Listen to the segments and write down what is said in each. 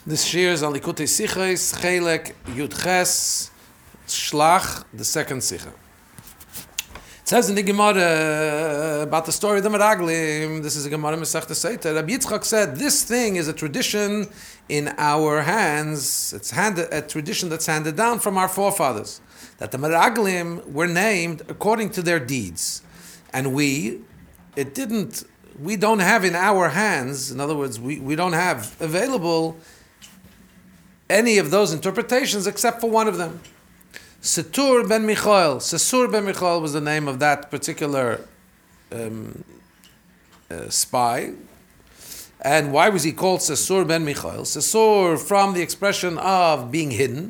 This shir is on Likutei Sichos, Chelek Yud Ches, Shlach, the second Sicha. It says in the Gemara about the story of the Meraglim. This is a Gemara Masechta Seita. Rabbi Yitzchak said, this thing is a tradition in our hands. It's a tradition that's handed down from our forefathers. That the Meraglim were named according to their deeds. And we don't have in our hands, in other words, we don't have available any of those interpretations except for one of them. Setur ben Michael. Sesur ben Michael was the name of that particular spy. And why was he called Sesur ben Michael? Sesur from the expression of being hidden.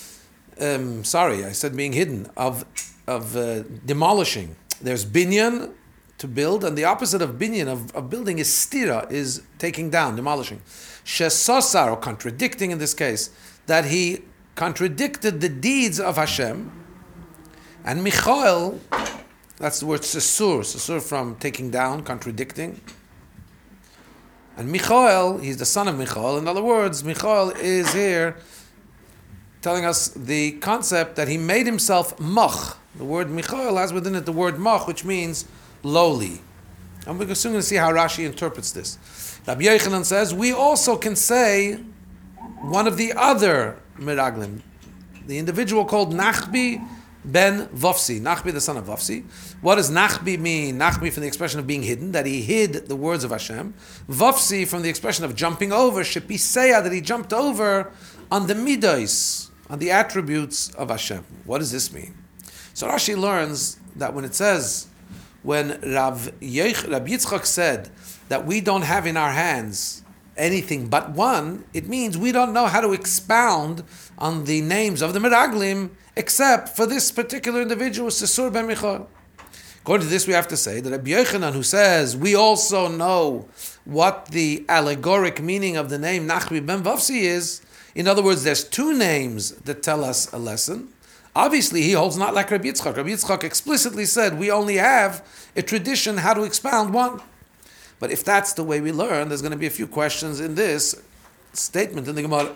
I said being hidden, of demolishing. There's binyan, to build, and the opposite of binyan, of building, is stira, is taking down, demolishing. Shesosar, or contradicting in this case, that he contradicted the deeds of Hashem. And Michael, that's the word sesur from taking down, contradicting. And Michael, he's the son of Michael. In other words, Michael is here telling us the concept that he made himself mach. The word Michael has within it the word mach, which means lowly. And we're soon going to see how Rashi interprets this. Rabbi Yochanan says, we also can say one of the other Meraglim, the individual called Nachbi ben Vofsi, Nachbi the son of Vofsi. What does Nachbi mean? Nachbi from the expression of being hidden, that he hid the words of Hashem. Vofsi from the expression of jumping over, Shepiseya, that he jumped over on the midos, on the attributes of Hashem. What does this mean? So Rashi learns that when it says, when Rabbi Yitzchak said that we don't have in our hands anything but one, it means we don't know how to expound on the names of the Meraglim except for this particular individual, Sesur ben Michael. According to this, we have to say that Rabbi Yochanan, who says we also know what the allegoric meaning of the name Nachbi ben Vofsi is, in other words, there's two names that tell us a lesson. Obviously, he holds not like Rabbi Yitzchak. Rabbi Yitzchak explicitly said we only have a tradition how to expound one. But if that's the way we learn, there's going to be a few questions in this statement in the Gemara.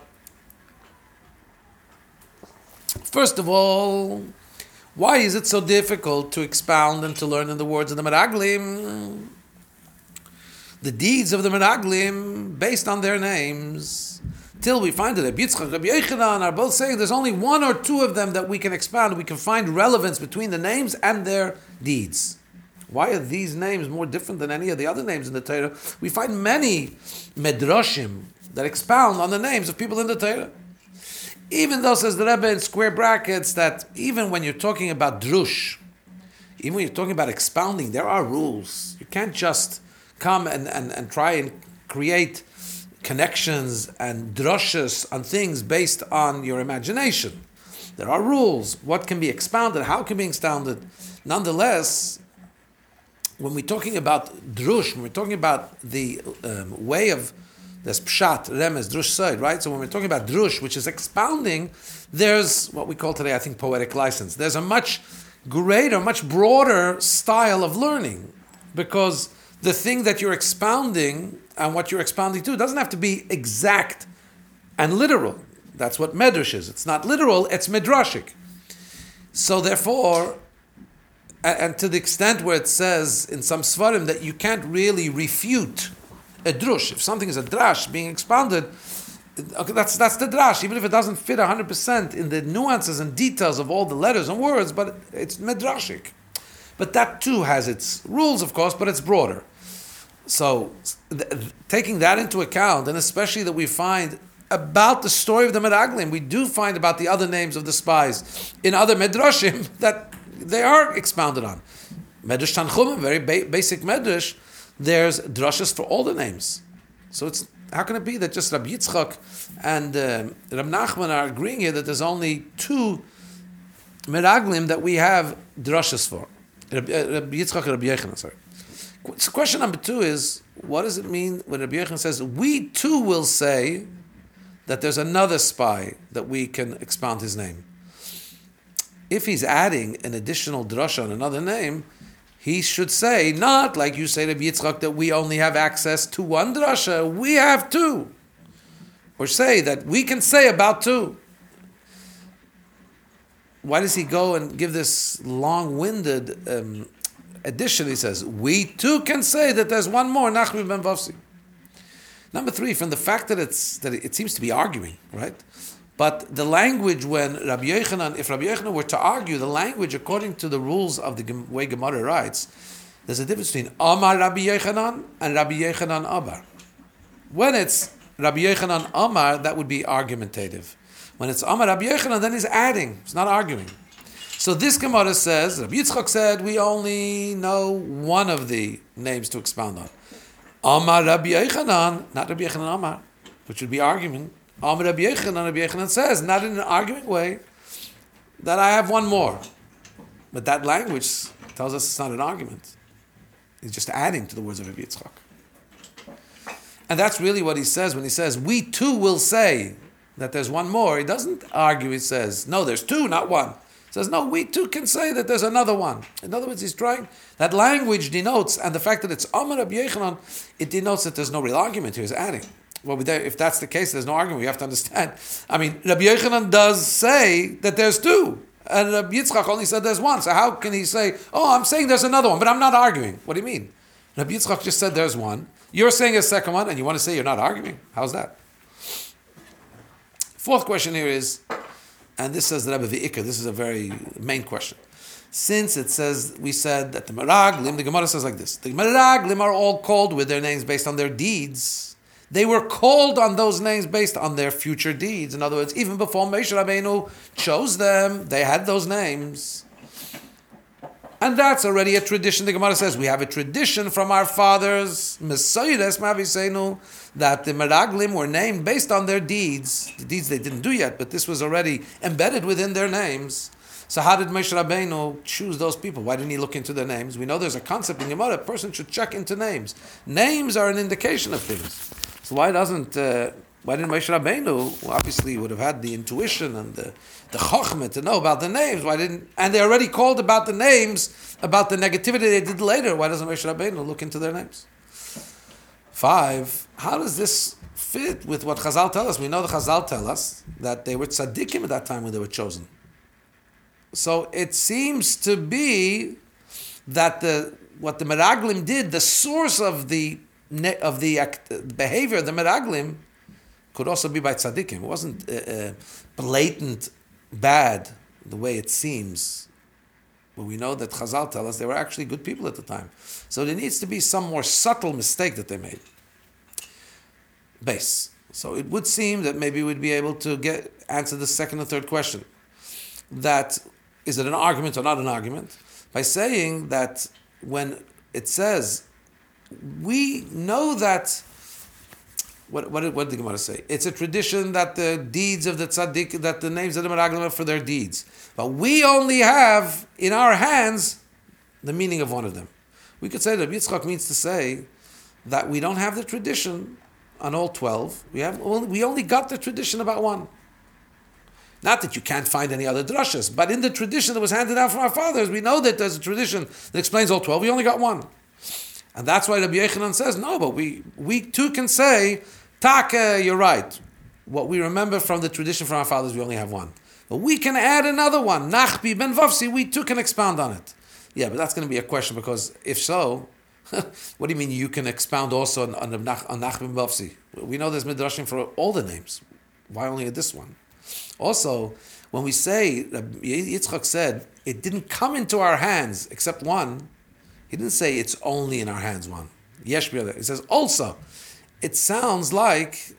First of all, why is it so difficult to expound and to learn in the words of the Meraglim? The deeds of the Meraglim, based on their names, till we find that Rabbi Yitzchak and Rabbi Yochanan are both saying there's only one or two of them that we can expound. We can find relevance between the names and their deeds. Why are these names more different than any of the other names in the Torah? We find many medrashim that expound on the names of people in the Torah. Even though, says the Rebbe in square brackets, that even when you're talking about drush, even when you're talking about expounding, there are rules. You can't just come and try and create connections and drushes on things based on your imagination. There are rules. What can be expounded? How can be expounded? Nonetheless, when we're talking about drush, when we're talking about the way of there's pshat, remez, drush side, right? So when we're talking about drush, which is expounding, there's what we call today, I think, poetic license. There's a much greater, much broader style of learning, because the thing that you're expounding and what you're expounding to doesn't have to be exact and literal. That's what medrash is. It's not literal, it's midrashic. So therefore, and to the extent where it says in some svarim that you can't really refute a drush. If something is a drash being expounded, okay, that's the drash, even if it doesn't fit 100% in the nuances and details of all the letters and words, but it's midrashic. But that too has its rules, of course, but it's broader. So, taking that into account, and especially that we find about the story of the Meraglim, we do find about the other names of the spies in other medrashim that they are expounded on. Medrash Tanchumim, very basic medrash, there's drushes for all the names. So it's how can it be that just Rabbi Yitzchak and Rab Nachman are agreeing here that there's only two Meraglim that we have drushes for? Rabbi Yitzchak and Rabbi Yochanan, sorry. So question number two is, what does it mean when Rabbi Yochanan says, we too will say that there's another spy that we can expound his name? If he's adding an additional drasha on another name, he should say, not like you say to Yitzchak, that we only have access to one drasha, we have two. or say that we can say about two. Why does he go and give this long-winded addition? He says, we too can say that there's one more, Nachmi ben Vavsi. Number three, from the fact that it seems to be arguing, right? But the language when if Rabbi Yochanan were to argue, the language according to the rules of the way Gemara writes, there's a difference between Amar Rabbi Yochanan and Rabbi Yochanan Amar. When it's Rabbi Yochanan Amar, that would be argumentative. When it's Amar Rabbi Yochanan, then he's adding. It's not arguing. So this Gemara says, Rabbi Yitzchak said, we only know one of the names to expound on. Amar Rabbi Yochanan, not Rabbi Yochanan Amar, which would be argument. Amar Rabbi Yochanan says, not in an arguing way, that I have one more. But that language tells us it's not an argument. He's just adding to the words of Rabbi Yitzchak. And that's really what he says when he says, we too will say that there's one more. He doesn't argue, he says, no, there's two, not one. He says, no, we too can say that there's another one. In other words, he's trying, that language denotes, and the fact that it's Amar Rabbi Yochanan, it denotes that there's no real argument here, he's adding. Well, if that's the case, there's no argument, you have to understand. I mean, Rabbi Yochanan does say that there's two, and Rabbi Yitzchak only said there's one, so how can he say, oh, I'm saying there's another one, but I'm not arguing? What do you mean? Rabbi Yitzchak just said there's one, you're saying a second one, and you want to say you're not arguing? How's that? Fourth question here is, and this says the Rebbe V'ikar, this is a very main question. Since it says, we said that the Meraglim, the Gemara says like this, the Meraglim are all called with their names based on their deeds. They were called on those names based on their future deeds. In other words, even before Moshe Rabbeinu chose them, they had those names. And that's already a tradition. The Gemara says we have a tradition from our fathers, Mesayres Mavisenu, that the Meraglim were named based on their deeds. The deeds they didn't do yet, but this was already embedded within their names. So how did Moshe Rabbeinu choose those people? Why didn't he look into their names? We know there's a concept in Gemara, a person should check into names. Names are an indication of things. So why didn't Moshe Rabbeinu, who obviously would have had the intuition and the chokhmah to know about the names, and they already called about the names, about the negativity they did later, why doesn't Moshe Rabbeinu look into their names? 5, how does this fit with what Chazal tell us? We know the Chazal tell us that they were tzaddikim at that time when they were chosen. So it seems to be that what the Meraglim did, the source of the behavior of the Meraglim, could also be by tzaddikim. It wasn't blatant bad the way it seems. But we know that Chazal tell us they were actually good people at the time. So there needs to be some more subtle mistake that they made. Base. So it would seem that maybe we'd be able to answer the second and third question. That, is it an argument or not an argument? By saying that when it says, we know that, what did the Gemara say? It's a tradition that the deeds of the tzaddik, that the names of the Meraglim are for their deeds. But we only have in our hands the meaning of one of them. We could say that Yitzchak means to say that we don't have the tradition on all 12. We only got the tradition about one. Not that you can't find any other drashas, but in the tradition that was handed down from our fathers, we know that there's a tradition that explains all 12. We only got one. And that's why Rabbi Yochanan says, no, but we too can say, Taka, you're right. What we remember from the tradition from our fathers, we only have one. But we can add another one. Nachbi ben Vavsi, we too can expound on it. Yeah, but that's going to be a question, because if so, what do you mean you can expound also on Nachbi ben Vavsi? We know there's midrashim for all the names. Why only this one? Also, when we say, Yitzchak said, it didn't come into our hands except one, he didn't say it's only in our hands one. Yesh b'yadeh. He says also. It sounds like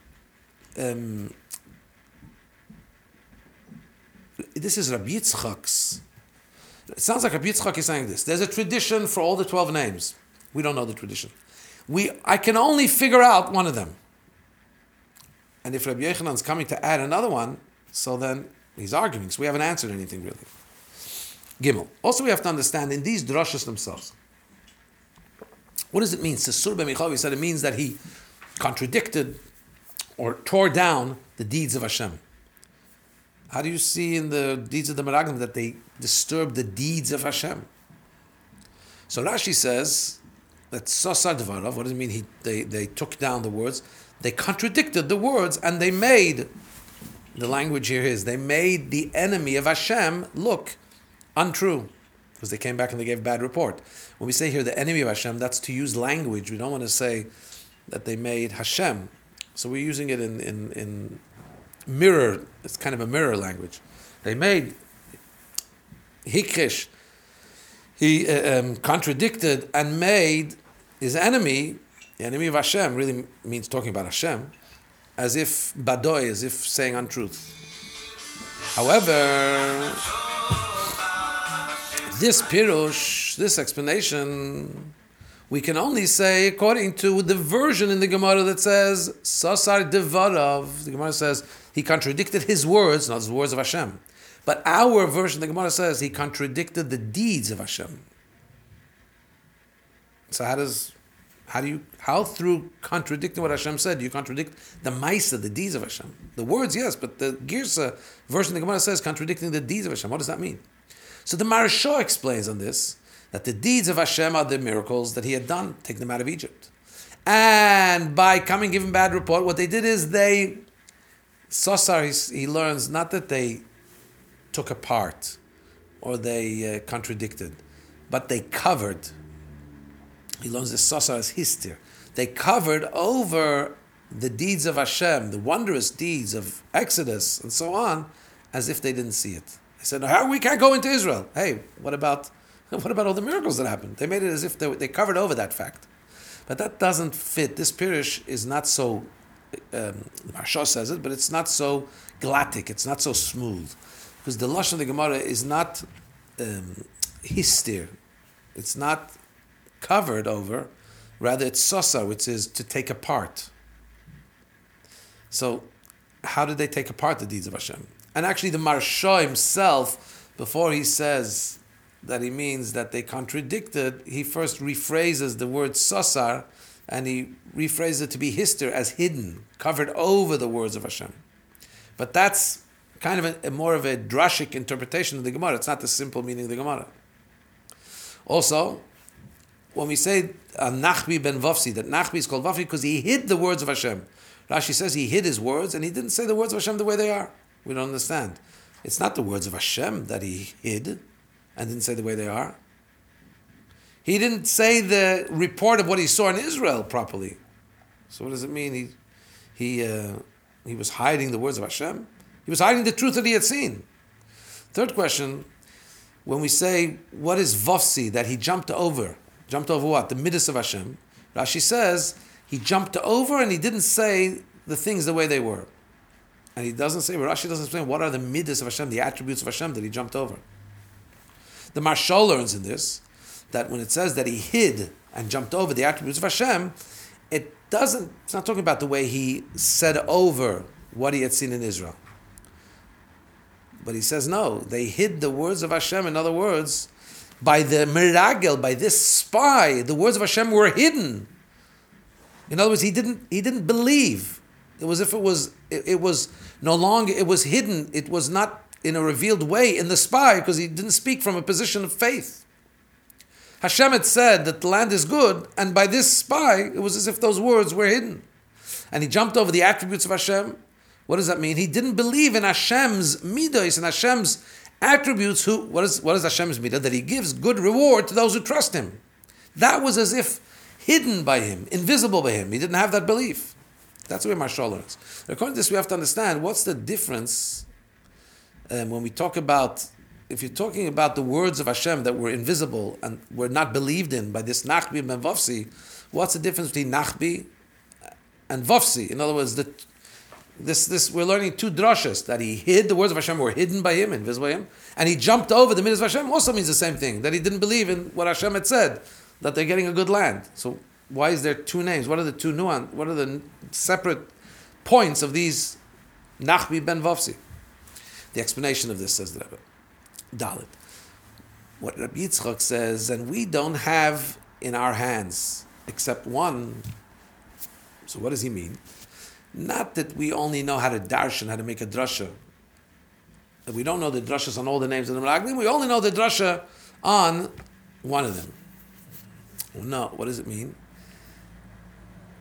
this is Rabbi Yitzchak's. It sounds like Rabbi Yitzchak is saying this. There's a tradition for all the 12 names. We don't know the tradition. I can only figure out one of them. And if Rabbi Yochanan is coming to add another one, so then he's arguing. So we haven't answered anything really. Gimel. Also we have to understand in these drashas themselves, what does it mean? Sesur b'michav, said it means that he contradicted or tore down the deeds of Hashem. How do you see in the deeds of the Meraglim that they disturbed the deeds of Hashem? So Rashi says that Sasar Dvarav, what does it mean? They took down the words. They contradicted the words, and they made, the language here is, they made the enemy of Hashem look untrue, because they came back and they gave a bad report. When we say here the enemy of Hashem, that's to use language. We don't want to say that they made Hashem. So we're using it in mirror. It's kind of a mirror language. They made Hikrish. He contradicted and made his enemy, the enemy of Hashem, really means talking about Hashem, as if badoy, as if saying untruth. However, this pirush, this explanation, we can only say according to the version in the Gemara that says Sasar Devarav. The Gemara says he contradicted his words, not the words of Hashem. But our version, the Gemara says he contradicted the deeds of Hashem. So how through contradicting what Hashem said, do you contradict the Maisa, the deeds of Hashem? The words, yes, but the Girsa version of the Gemara says contradicting the deeds of Hashem. What does that mean? So the Maharsha explains on this that the deeds of Hashem are the miracles that He had done, taking them out of Egypt. And by coming giving bad report, what they did is he learns not that they took apart or they contradicted, but they covered. He learns this Sasar as histir. They covered over the deeds of Hashem, the wondrous deeds of Exodus and so on, as if they didn't see it. They said, "How we can't go into Israel?" Hey, what about all the miracles that happened? They made it as if they covered over that fact. But that doesn't fit. This Pirush is not so, the Maharsha says it, but it's not so glatic, it's not so smooth. Because the Lashon of the Gemara is not histir. It's not covered over. Rather, it's sasa, which is to take apart. So, how did they take apart the deeds of Hashem? And actually, the Maharsha himself, before he says that he means that they contradicted, he first rephrases the word sasar, and he rephrases it to be histir, as hidden, covered over the words of Hashem. But that's kind of a more of a drashic interpretation of the Gemara. It's not the simple meaning of the Gemara. Also, when we say Nachbi ben Vafsi, that Nachbi is called Vafsi because he hid the words of Hashem. Rashi says he hid his words and he didn't say the words of Hashem the way they are. We don't understand. It's not the words of Hashem that he hid and didn't say the way they are. He didn't say the report of what he saw in Israel properly. So what does it mean? He was hiding the words of Hashem? He was hiding the truth that he had seen. Third question, when we say, what is Vafsi, that he jumped over what? The Midas of Hashem. Rashi says, he jumped over and he didn't say the things the way they were. And he doesn't say, Rashi doesn't explain what are the Midas of Hashem, the attributes of Hashem that he jumped over. The Maharsha learns in this, that when it says that he hid and jumped over the attributes of Hashem, it's not talking about the way he said over what he had seen in Israel. But he says, no, they hid the words of Hashem. In other words, by the miragel, by this spy, the words of Hashem were hidden. In other words, he didn't believe. It was if it was no longer, it was hidden. It was not in a revealed way in the spy because he didn't speak from a position of faith. Hashem had said that the land is good, and by this spy, it was as if those words were hidden. And he jumped over the attributes of Hashem. What does that mean? He didn't believe in Hashem's midos and Hashem's attributes. What is Hashem's midah? That He gives good reward to those who trust Him. That was as if hidden by Him, invisible by Him. He didn't have that belief. That's the way Maharsha learns. According to this, we have to understand what's the difference when we talk about, if you're talking about the words of Hashem that were invisible and were not believed in by this Nachbi ben Vafsi, what's the difference between Nachbi and Vafsi? In other words, this we're learning two drashas, that he hid, the words of Hashem were hidden by him, invisible by him, and he jumped over the midas of Hashem also means the same thing, that he didn't believe in what Hashem had said, that they're getting a good land. So why is there two names? What are the two nuance? What are the separate points of these Nachbi ben Vafsi? The explanation of this, says the Rebbe, Dalit. What Rabbi Yitzchak says, and we don't have in our hands except one. So what does he mean? Not that we only know how to darshan, how to make a drasha. That we don't know the drashas on all the names of the Meraglim. We only know the drasha on one of them. No, what does it mean?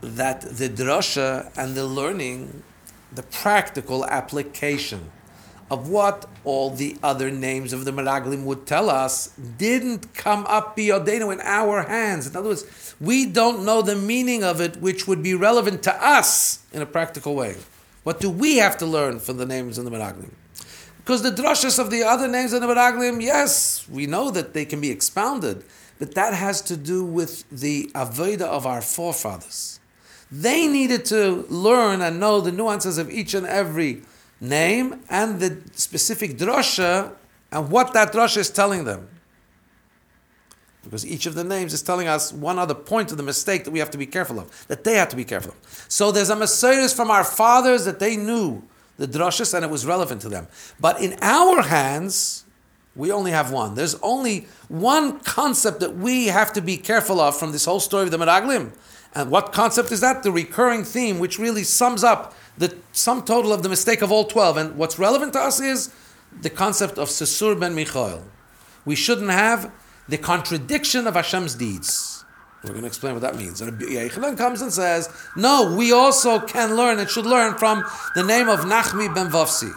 that the drasha and the learning, the practical application of what all the other names of the Meraglim would tell us didn't come up biyodenu in our hands. In other words, we don't know the meaning of it, which would be relevant to us in a practical way. What do we have to learn from the names of the Meraglim? Because the drashas of the other names of the Meraglim, yes, we know that they can be expounded, but that has to do with the avodah of our forefathers. They needed to learn and know the nuances of each and every name and the specific drasha and what that drasha is telling them. Because each of the names is telling us one other point of the mistake that we have to be careful of, that they have to be careful of. So there's a messiahs from our fathers that they knew the drashas and it was relevant to them. But in our hands, we only have one. There's only one concept that we have to be careful of from this whole story of the Meraglim. And what concept is that? The recurring theme, which really sums up the sum total of the mistake of all 12. And what's relevant to us is the concept of Sesur ben Michael. We shouldn't have the contradiction of Hashem's deeds. We're going to explain what that means. And Yochanan comes and says, no, we also can learn and should learn from the name of Nachmi ben Vovsi.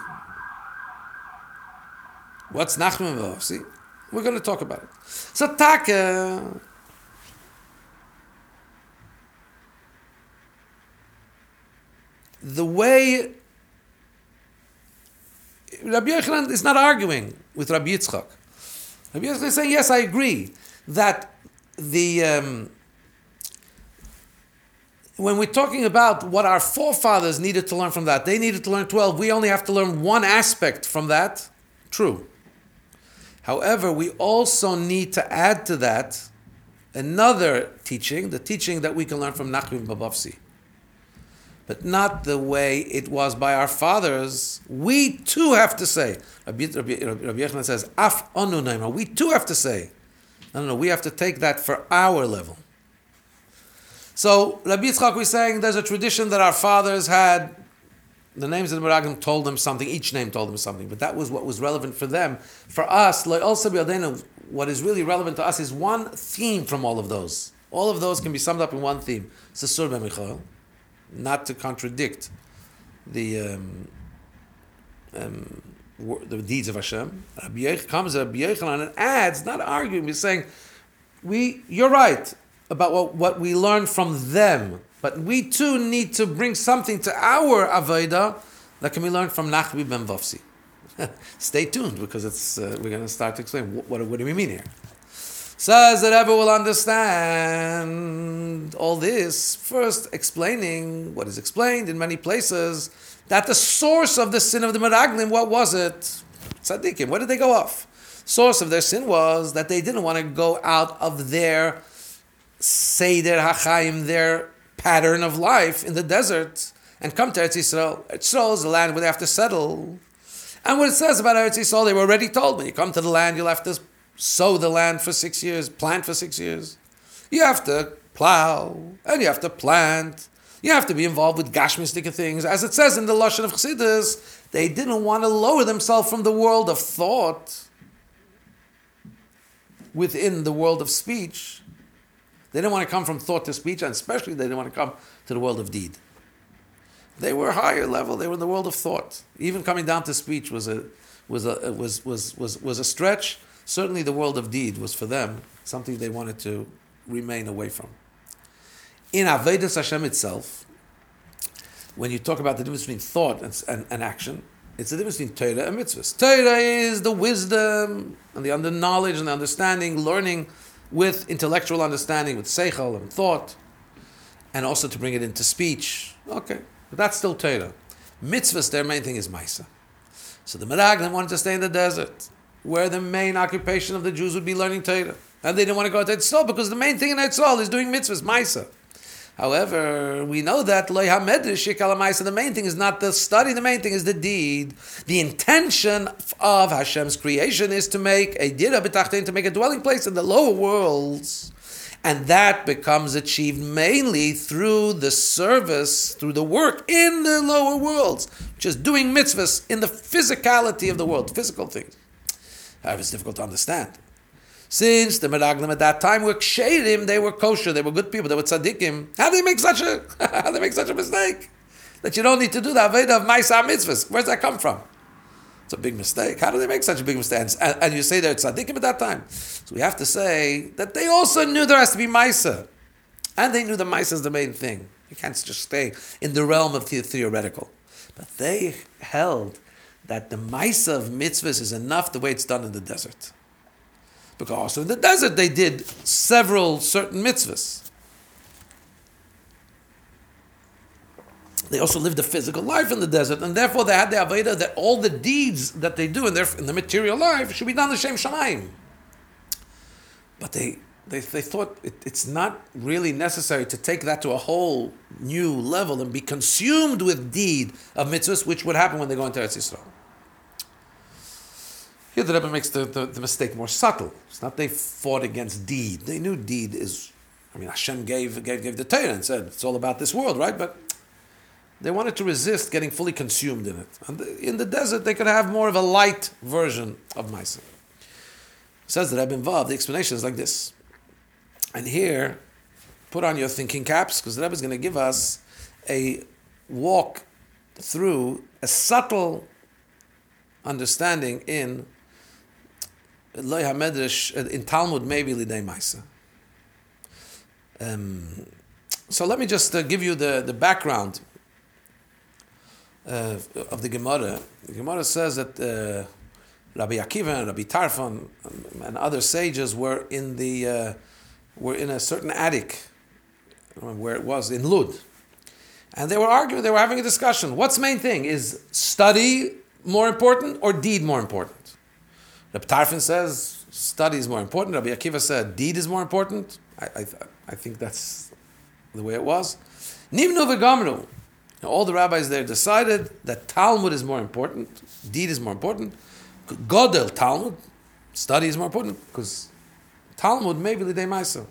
What's Nachmi ben Vovsi? We're going to talk about it. So Taka, the way Rabbi Yochanan is not arguing with Rabbi Yitzchak. Rabbi Yitzchak is saying, yes, I agree that when we're talking about what our forefathers needed to learn from that, they needed to learn 12. We only have to learn one aspect from that. True. However, we also need to add to that another teaching, the teaching that we can learn from Nachmi ben Vovsi. But not the way it was by our fathers. We too have to say. Rabbi Yochanan says, "Af onu naima." We too have to say. No. We have to take that for our level. So Rabbi Yitzchak was saying there's a tradition that our fathers had. The names of the Meraglim told them something. Each name told them something. But that was what was relevant for them. For us, what is really relevant to us is one theme from all of those. All of those can be summed up in one theme. Sesur ben Michael. Not to contradict the deeds of Hashem. Rabbi Yochanan and adds, not arguing, he's saying, you're right about what we learn from them, but we too need to bring something to our avodah that can be learned from Nachmi ben Vovsi. Stay tuned, because we're going to start to explain what do we mean here. Says that Rebbe will understand all this, first explaining what is explained in many places, that the source of the sin of the Meraglim, what was it? Tzaddikim, where did they go off? Source of their sin was that they didn't want to go out of their Seder HaChaim, their pattern of life in the desert, and come to Eretz Yisrael. Eretz Yisrael is the land where they have to settle. And what it says about Eretz Yisrael, they were already told, when you come to the land, you'll have to sow the land for 6 years, plant for 6 years. You have to plow, and you have to plant. You have to be involved with gashmistic things. As it says in the Lashon of Chassidus, they didn't want to lower themselves from the world of thought within the world of speech. They didn't want to come from thought to speech, and especially they didn't want to come to the world of deed. They were higher level. They were in the world of thought. Even coming down to speech was a stretch. Certainly the world of deed was for them something they wanted to remain away from. In Avodas Hashem itself, when you talk about the difference between thought and action, it's the difference between Torah and mitzvahs. Torah is the wisdom and the knowledge and the understanding, learning with intellectual understanding, with seichel and thought, and also to bring it into speech. Okay, but that's still Torah. Mitzvahs, their main thing is Maisa. So the Meraglim wanted to stay in the desert, where the main occupation of the Jews would be learning Torah. And they didn't want to go to Eretz Yisrael because the main thing in Eretz Yisrael is doing mitzvahs, Maisa. However, we know that Lo HaMedrash Yikal HaMaisa, the main thing is not the study, the main thing is the deed. The intention of Hashem's creation is to make a dira b'tachtein, to make a dwelling place in the lower worlds. And that becomes achieved mainly through the service, through the work in the lower worlds, which is doing mitzvahs in the physicality of the world, physical things. However, it's difficult to understand. Since the Meraglim at that time were ksherim, they were kosher, they were good people, they were tzaddikim. How do they make such a mistake? That you don't need to do the Aveda of Maisa mitzvahs. Where's that come from? It's a big mistake. How do they make such a big mistake? And you say they're tzaddikim at that time. So we have to say that they also knew there has to be Maisa. And they knew the Maisa is the main thing. You can't just stay in the realm of the theoretical. But they held that the Maisa of mitzvahs is enough the way it's done in the desert. Because also in the desert they did several certain mitzvahs. They also lived a physical life in the desert, and therefore they had the Aveda that all the deeds that they do in the material life should be done l'shem shamayim. But they thought it's not really necessary to take that to a whole new level and be consumed with deed of mitzvahs, which would happen when they go into Eretz Yisrael. Here the Rebbe makes the mistake more subtle. It's not they fought against deed. They knew deed is, Hashem gave the Torah and said it's all about this world, right? But they wanted to resist getting fully consumed in it. And in the desert, they could have more of a light version of Maisa. Says the Rebbe involved, the explanation is like this. And here, put on your thinking caps, because the Rebbe is going to give us a walk through a subtle understanding in Loi HaMedrash, in Talmud, maybe Lidei Maisa. So let me just give you the background of the Gemara. The Gemara says that Rabbi Akiva and Rabbi Tarfon and other sages were in a certain attic where it was in Lud, and they were arguing. They were having a discussion. What's the main thing? Is study more important or deed more important? Rabbi Tarfon says study is more important. Rabbi Akiva said deed is more important. I think that's the way it was. Nimnu v'gamru. All the rabbis there decided that Talmud is more important, deed is more important. Godel Talmud, study is more important, because Talmud maybe lidei maisa.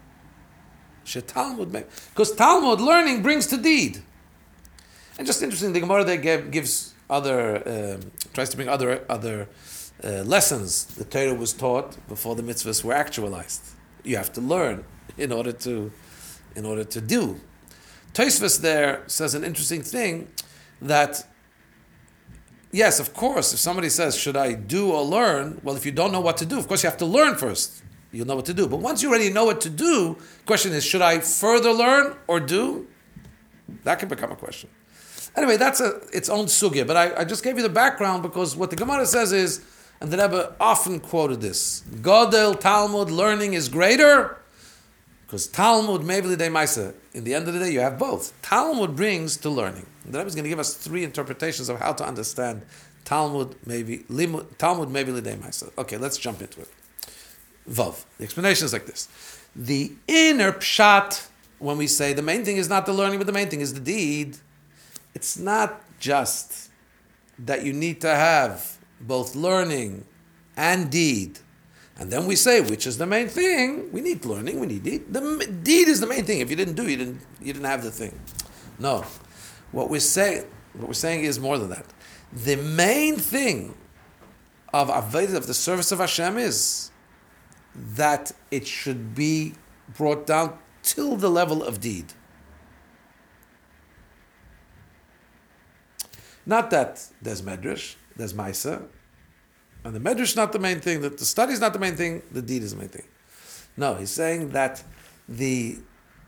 Because Talmud learning brings to deed. And just interesting, the Gemara there gives other, tries to bring other lessons. The Torah was taught before the mitzvahs were actualized. You have to learn in order to do. Tosfos there says an interesting thing, that yes, of course, if somebody says, should I do or learn? Well, if you don't know what to do, of course you have to learn first. You'll know what to do. But once you already know what to do, the question is, should I further learn or do? That can become a question. Anyway, that's its own sugya, but I just gave you the background because what the Gemara says is, and the Rebbe often quoted this, Godel Talmud, learning is greater, because Talmud, maybe lidei maisa. In the end of the day, you have both. Talmud brings to learning. The Rebbe is going to give us 3 interpretations of how to understand Talmud, maybe lidei maisa. Okay, let's jump into it. Vav. The explanation is like this. The inner pshat, when we say the main thing is not the learning, but the main thing is the deed, it's not just that you need to have both learning and deed. And then we say, which is the main thing? We need learning, we need deed. The deed is the main thing. If you didn't do, you didn't have the thing. No. What we're saying is more than that. The main thing of Avodah, of the service of Hashem, is that it should be brought down till the level of deed. Not that there's Medrash, there's Maisa, and the Medrash is not the main thing, that the study is not the main thing, the deed is the main thing. No, he's saying that in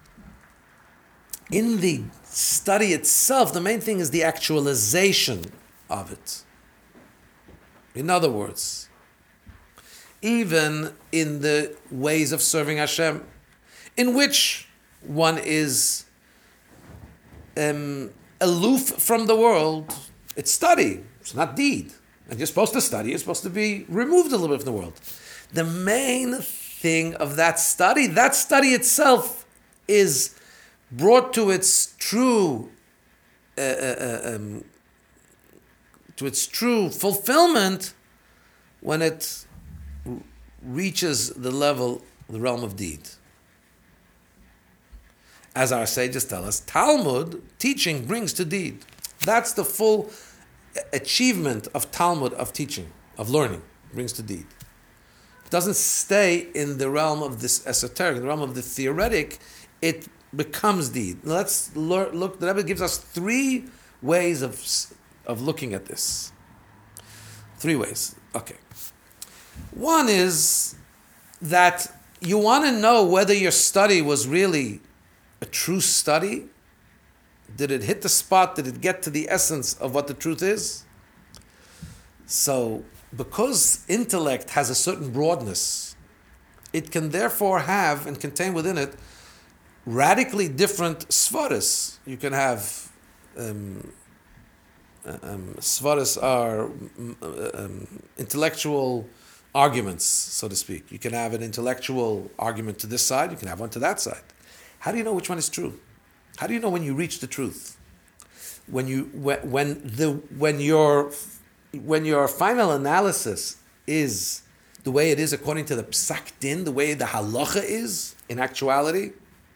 the study itself, the main thing is the actualization of it. In other words, even in the ways of serving Hashem, in which one is aloof from the world, it's study, it's not deed. And you're supposed to study, you're supposed to be removed a little bit from the world. The main thing of that study itself is brought to its true fulfillment when it reaches the realm of deed. As our sages tell us, Talmud teaching brings to deed. That's the full achievement of Talmud, of teaching, of learning, brings to deed. doesn't stay in the realm of this esoteric, in the realm of the theoretic. It becomes deed. Let's look. The Rebbe gives us three ways of looking at this. Three ways. Okay. One is that you want to know whether your study was really a true study. Did it hit the spot? Did it get to the essence of what the truth is? So, because intellect has a certain broadness, it can therefore have and contain within it radically different svaras. You can have svaras are intellectual arguments, so to speak. You can have an intellectual argument to this side, you can have one to that side. How do you know which one is true? How do you know when you reach the truth? When your final analysis is the way it is according to the psak din, the way the halacha is in actuality,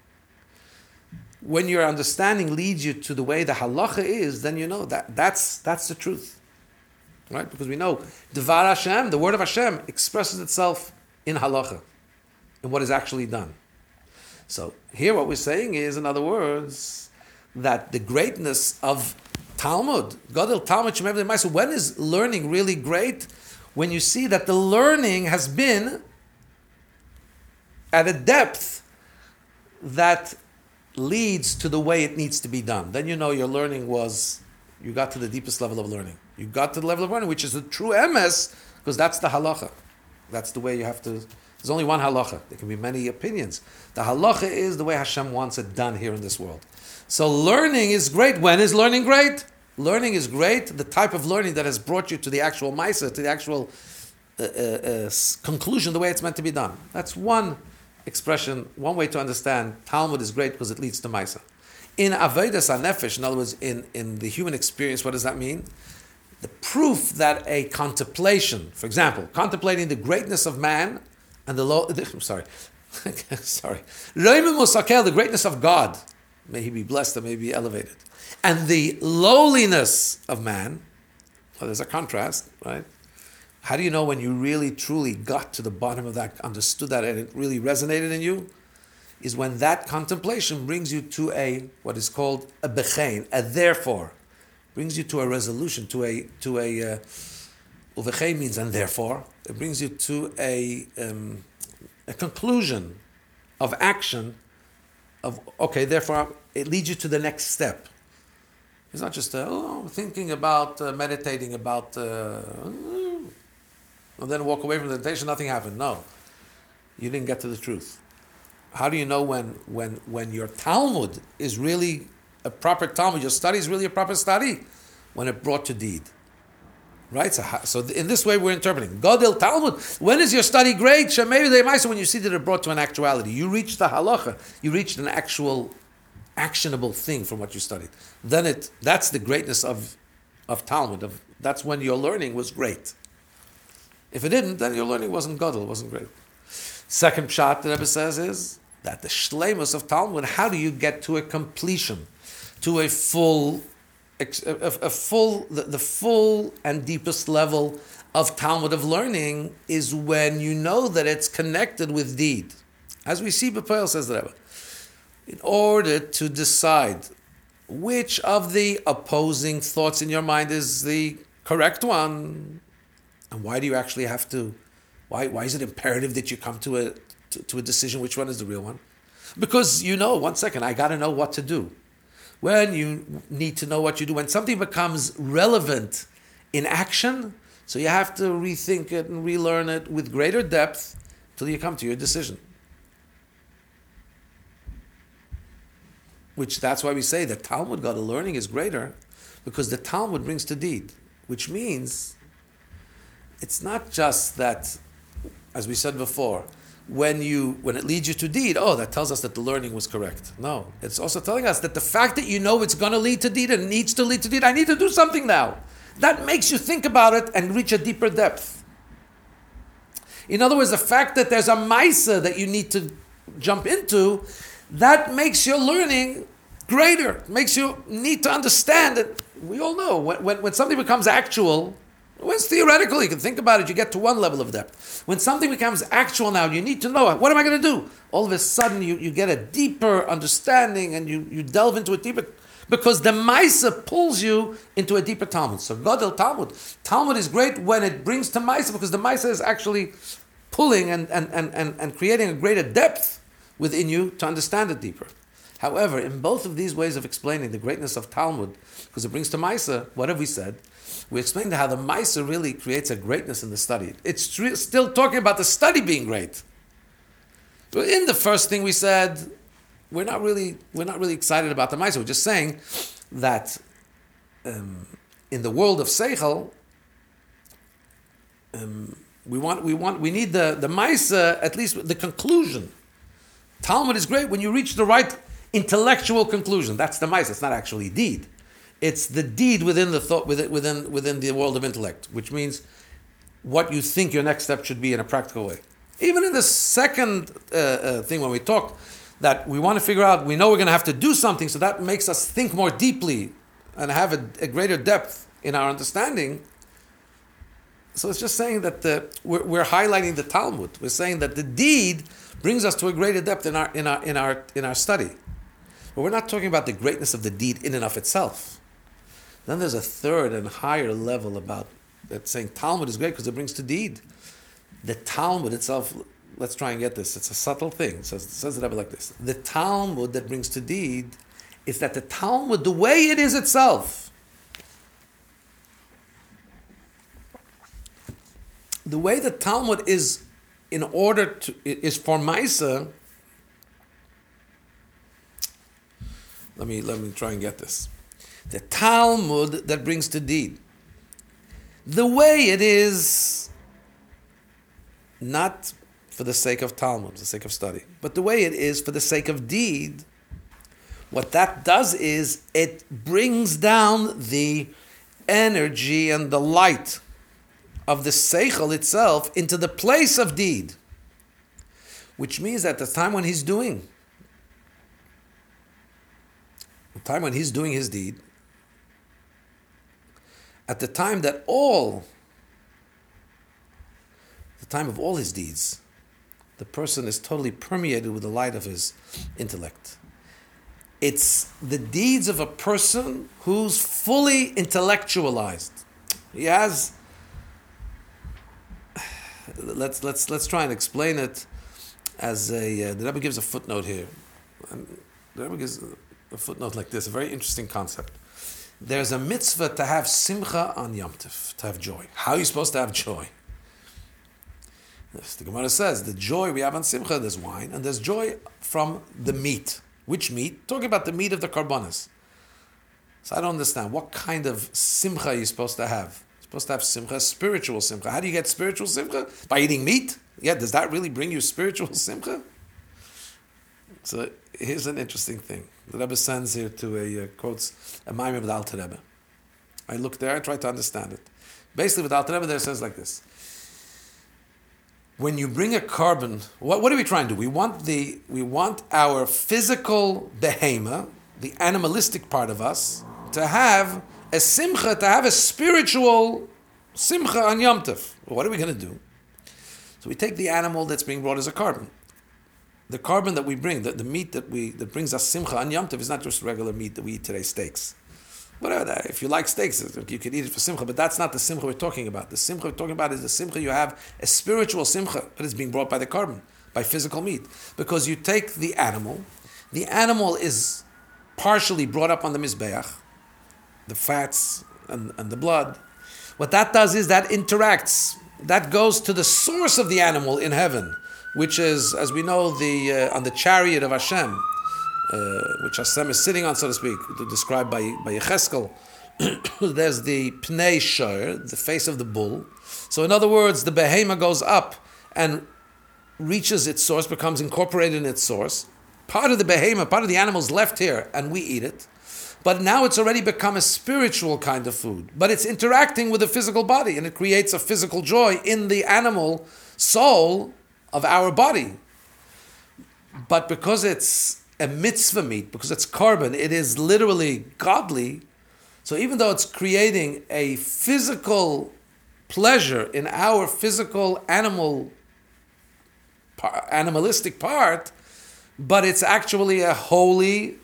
when your understanding leads you to the way the halacha is, then you know that's the truth. Right? Because we know Devar Hashem, the word of Hashem, expresses itself in halacha, in what is actually done. So here what we're saying is, in other words, that the greatness of Talmud, Gadol Talmud Shemev L'Maisa, when is learning really great? When you see that the learning has been at a depth that leads to the way it needs to be done. Then you know your learning you got to the deepest level of learning. You got to the level of learning, which is the true emes, because that's the halacha. That's the way you have to. There's only one halacha. There can be many opinions. The halacha is the way Hashem wants it done here in this world. So learning is great. When is learning great? Learning is great. The type of learning that has brought you to the actual maisa, to the actual conclusion, the way it's meant to be done. That's one expression, one way to understand Talmud is great because it leads to maisa. In Avodas HaNefesh, in other words, in the human experience, what does that mean? The proof that a contemplation, for example, contemplating the greatness of man and the greatness of God, may he be blessed and may he be elevated, and the lowliness of man, well, there's a contrast, right? How do you know when you really, truly got to the bottom of that, understood that, and it really resonated in you? Is when that contemplation brings you to what is called a bechein, a therefore. Brings you to a resolution, uvechein means and therefore. It brings you to a conclusion of action, therefore it leads you to the next step. It's not just thinking about, meditating about, and then walk away from the meditation, nothing happened. No, you didn't get to the truth. How do you know when your Talmud is really a proper Talmud, your study is really a proper study? When it brought to deed. Right? So in this way we're interpreting. Gadol Talmud, when is your study great? Shemei L'Maisa, when you see that it brought to an actuality. You reached the halacha, you reached an actual actionable thing from what you studied. Then that's the greatness of Talmud. That's when your learning was great. If it didn't, then your learning wasn't Gadol, wasn't great. Second pshat the Rebbe says is that the shleimus of Talmud, how do you get to a completion, to the full and deepest level of Talmud of learning is when you know that it's connected with deed. As we see B'Poel, says the Rebbe, in order to decide which of the opposing thoughts in your mind is the correct one, and why do you actually have to, why is it imperative that you come to a decision which one is the real one? Because you know, one second, I got to know what to do. When you need to know what you do, when something becomes relevant in action, so you have to rethink it and relearn it with greater depth till you come to your decision. Which that's why we say that Talmud Gadol learning is greater, because the Talmud brings to deed, which means it's not just that, as we said before, when it leads you to deed, that tells us that the learning was correct. No, it's also telling us that the fact that you know it's going to lead to deed and needs to lead to deed, I need to do something now. That makes you think about it and reach a deeper depth. In other words, the fact that there's a maisa that you need to jump into, that makes your learning greater. Makes you need to understand that we all know when something becomes actual, When it's theoretical, you can think about it, you get to one level of depth. When something becomes actual now, you need to know, what am I going to do? All of a sudden, you get a deeper understanding and you delve into it deeper. Because the Maisa pulls you into a deeper Talmud. So Gadol Talmud. Talmud is great when it brings to Maisa, because the Maisa is actually pulling and creating a greater depth within you to understand it deeper. However, in both of these ways of explaining the greatness of Talmud, because it brings to Maisa, what have we said? We explained how the Maisa really creates a greatness in the study. It's still talking about the study being great. In the first thing we said, we're not really excited about the Maisa. We're just saying that in the world of Seichel, we need the Maisa, at least the conclusion. Talmud is great when you reach the right intellectual conclusion. That's the Maisa. It's not actually deed. It's the deed within the thought, within the world of intellect, which means what you think your next step should be in a practical way. Even in the second thing, when we talk that we want to figure out, we know we're going to have to do something, so that makes us think more deeply and have a greater depth in our understanding. So it's just saying that we're highlighting the Talmud. We're saying that the deed brings us to a greater depth in our study. But we're not talking about the greatness of the deed in and of itself. Then there's a third and higher level about that, saying Talmud is great because it brings to deed. The Talmud itself, let's try and get this. It's a subtle thing. It says the Rebbe like this. The Talmud that brings to deed is that the Talmud, the way it is itself, the way the Talmud is is for Maisa. Let me try and get this. The Talmud that brings to deed. The way it is, not for the sake of Talmud, for the sake of study, but the way it is for the sake of deed, what that does is it brings down the energy and the light of the seichel itself into the place of deed. Which means at the time when he's doing his deed, at the time of all his deeds, the person is totally permeated with the light of his intellect. It's the deeds of a person who's fully intellectualized. He has. Let's try and explain it as the Rebbe gives a footnote here. The Rebbe gives a footnote like this, a very interesting concept. There's a mitzvah to have simcha on Yom Tov, to have joy. How are you supposed to have joy? Yes, the Gemara says the joy we have on simcha, there's wine, and there's joy from the meat. Which meat? Talking about the meat of the karbonis. So I don't understand. What kind of simcha are you supposed to have? You're supposed to have simcha, spiritual simcha. How do you get spiritual simcha? By eating meat? Yeah, does that really bring you spiritual simcha? So here's an interesting thing. The Rebbe sends here to quotes a Maimon of the Alter Rebbe. I look there, I try to understand it. Basically, with the Alter Rebbe there says like this. When you bring a carbon, what are we trying to do? We want our physical behema, the animalistic part of us, to have a simcha, to have a spiritual simcha on Yom Tov. Well, what are we going to do? So we take the animal that's being brought as a carbon. The carbon that we bring, the meat that brings us simcha on Yom Tov is not just regular meat that we eat today, steaks. Whatever, if you like steaks, you can eat it for simcha, but that's not the simcha we're talking about. The simcha we're talking about is the simcha you have, a spiritual simcha, that is being brought by the carbon, by physical meat. Because you take the animal is partially brought up on the mizbeach, the fats and the blood. What that does is that interacts, that goes to the source of the animal in heaven, which is, as we know, on the chariot of Hashem, which Hashem is sitting on, so to speak, described by Yecheskel. There's the Pnei Shor, the face of the bull. So in other words, the behema goes up and reaches its source, becomes incorporated in its source. Part of the behema, part of the animal is left here, and we eat it. But now it's already become a spiritual kind of food. But it's interacting with the physical body, and it creates a physical joy in the animal soul of our body. But because it's a mitzvah meat, because it's carbon, it is literally godly. So even though it's creating a physical pleasure in our physical animalistic part, but it's actually a holy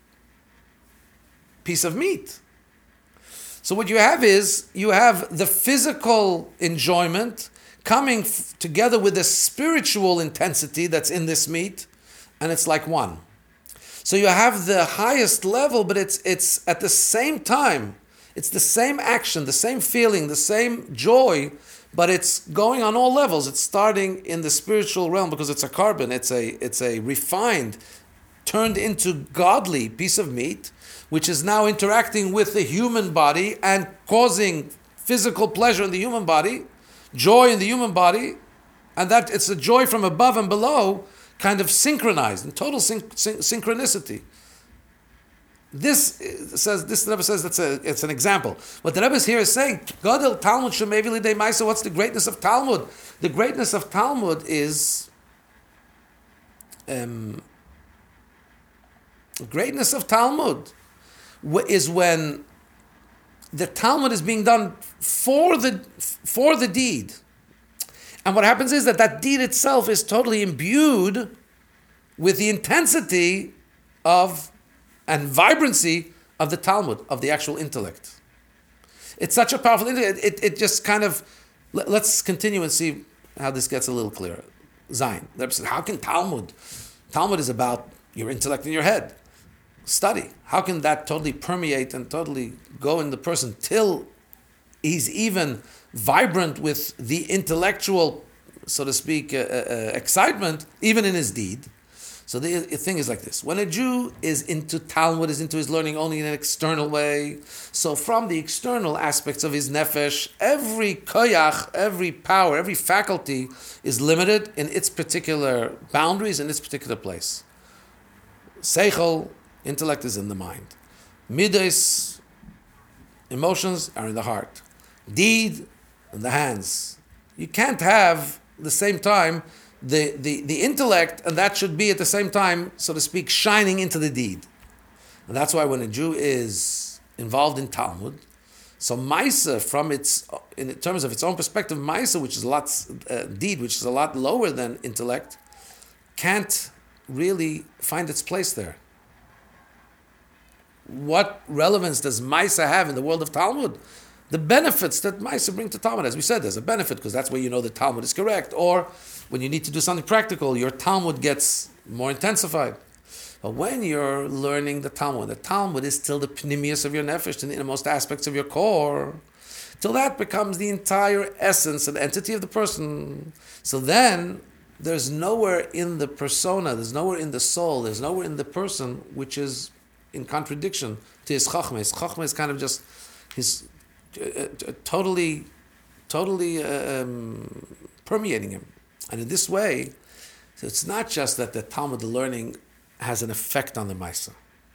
piece of meat. So what you have is, you have the physical enjoyment coming together with the spiritual intensity that's in this meat, and it's like one. So you have the highest level, but it's at the same time, it's the same action, the same feeling, the same joy, but it's going on all levels. It's starting in the spiritual realm because it's a carbon, it's a refined, turned into godly piece of meat, which is now interacting with the human body and causing physical pleasure in the human body, joy in the human body, and that it's a joy from above and below, kind of synchronized, in total synchronicity. This the Rebbe says it's an example. What the Rebbe here is saying, Gadol Talmud Shemevi Lidei Maisa. What's the greatness of Talmud? The greatness of Talmud is greatness of Talmud is when the Talmud is being done for the deed. And what happens is that deed itself is totally imbued with the intensity of and vibrancy of the Talmud, of the actual intellect. It's such a powerful intellect. It just kind of, let's continue and see how this gets a little clearer. Zion. How can Talmud is about your intellect in your head. Study. How can that totally permeate and totally go in the person till he's even vibrant with the intellectual, so to speak, excitement, even in his deed? So the thing is like this. When a Jew is into Talmud, is into his learning only in an external way, so from the external aspects of his nefesh, every koyach, every power, every faculty is limited in its particular boundaries, in its particular place. Seichel, intellect, is in the mind. Midas, emotions, are in the heart. Deed, in the hands. You can't have the same time the intellect, and that should be at the same time, so to speak, shining into the deed. And that's why when a Jew is involved in Talmud, so Maisa, in terms of its own perspective, Maisa, which is a lot, deed, which is a lot lower than intellect, can't really find its place there. What relevance does Maisa have in the world of Talmud? The benefits that Maisa bring to Talmud. As we said, there's a benefit because that's where you know the Talmud is correct. Or when you need to do something practical, your Talmud gets more intensified. But when you're learning the Talmud is still the pnimius of your nefesh, the innermost aspects of your core, till that becomes the entire essence and entity of the person. So then there's nowhere in the persona, there's nowhere in the soul, there's nowhere in the person which is in contradiction to his chachma. His chachma is kind of just his totally permeating him. And in this way, so it's not just that the Talmud, the learning, has an effect on the Maisa.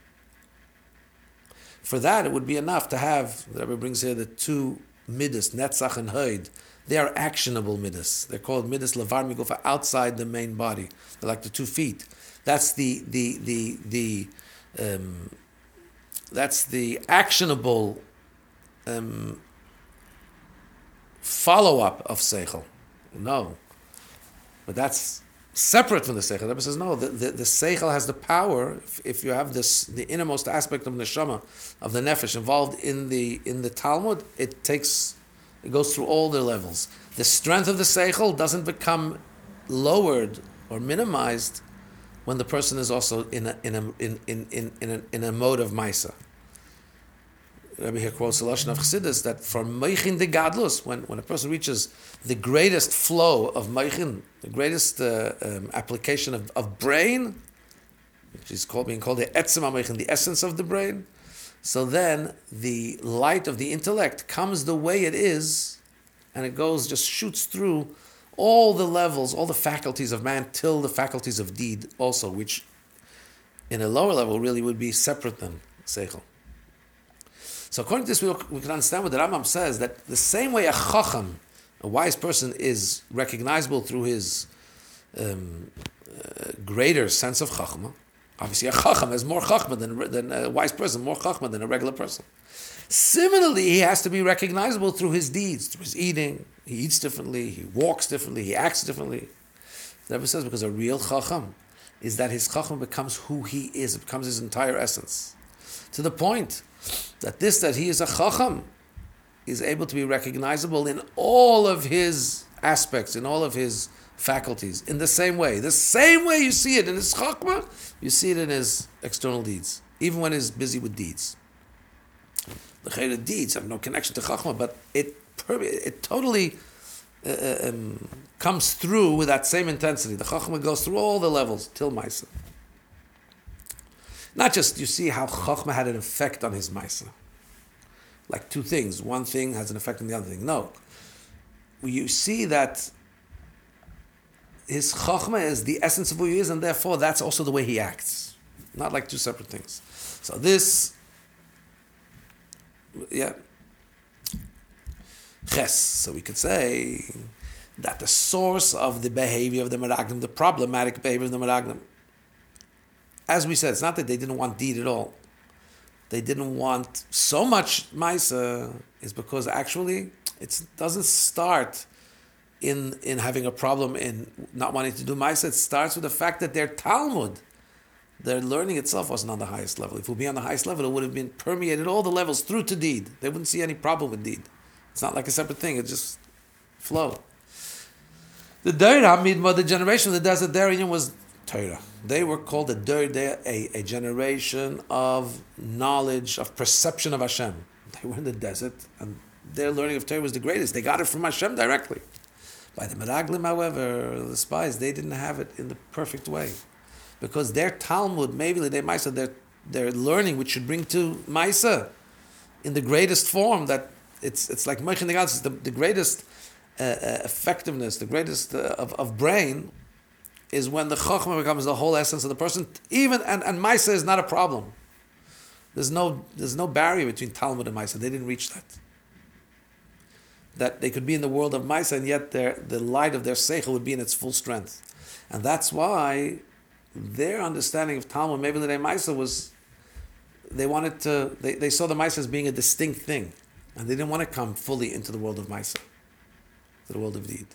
For that, it would be enough to have, the Rebbe brings here the two midas, Netzach and Hoid. They are actionable midas. They're called midas levar migufa, outside the main body. They're like the 2 feet. That's the actionable follow-up of Seichel. No. But that's separate from the Seichel. The Rebbe says, no, the Seichel has the power, if you have this, the innermost aspect of Neshama, of the Nefesh, involved in the Talmud, it goes through all the levels. The strength of the Seichel doesn't become lowered or minimized when the person is also in a mode of Maisa. Rabbi here quotes the Lashon of Chassidus that for Meichin de Gadlus, when a person reaches the greatest flow of Meichin, the greatest application of brain, which is being called the Etzem HaMeichin, the essence of the brain, so then the light of the intellect comes the way it is, and it just shoots through all the levels, all the faculties of man, till the faculties of deed also, which in a lower level really would be separate than Seichel. So according to this, we can understand what the Rambam says, that the same way a chacham, a wise person, is recognizable through his greater sense of chachma, Obviously, a chacham is more chachma than a wise person, more chachma than a regular person. Similarly, he has to be recognizable through his deeds, through his eating. He eats differently, he walks differently, he acts differently. The Rebbe says because a real chacham is that his chacham becomes who he is, it becomes his entire essence. To the point that he is a chacham is able to be recognizable in all of his aspects, in all of his faculties, in the same way. The same way you see it in his chachma, you see it in his external deeds, even when he's busy with deeds. The chayre deeds have no connection to chachma, but it totally comes through with that same intensity. The chachma goes through all the levels till Maisa. Not just you see how chachma had an effect on his Maisa. Like two things. One thing has an effect on the other thing. No. You see that his chachma is the essence of who he is, and therefore that's also the way he acts. Not like two separate things. So this, ches. So we could say that the source of the behavior of the Meraglim, the problematic behavior of the Meraglim, as we said, it's not that they didn't want deed at all. They didn't want so much Maisa, is because actually it doesn't start in having a problem in not wanting to do Maisa. It starts with the fact that their Talmud, their learning itself wasn't on the highest level. If it would be on the highest level, it would have been permeated all the levels through to deed. They wouldn't see any problem with deed. It's not like a separate thing, it just flow. The Deir HaMidbar, the generation of the desert Darian was Torah. They were called a generation of knowledge, of perception of Hashem. They were in the desert, and their learning of Torah was the greatest. They got it from Hashem directly. By the Meraglim, however, the spies, they didn't have it in the perfect way. Because their Talmud, maybe they Maisa, their learning, which should bring to Maisa in the greatest form, that it's like Moshe Negal, it's the greatest effectiveness, the greatest of brain, is when the Chokhmah becomes the whole essence of the person. Even and Maisa is not a problem. There's no barrier between Talmud and Maisa. They didn't reach that. That they could be in the world of Maisa, and yet the light of their Seichel would be in its full strength. And that's why their understanding of Talmud, maybe the day Maisa, was they saw the Maisa as being a distinct thing. And they didn't want to come fully into the world of Maisa, to the world of Deed.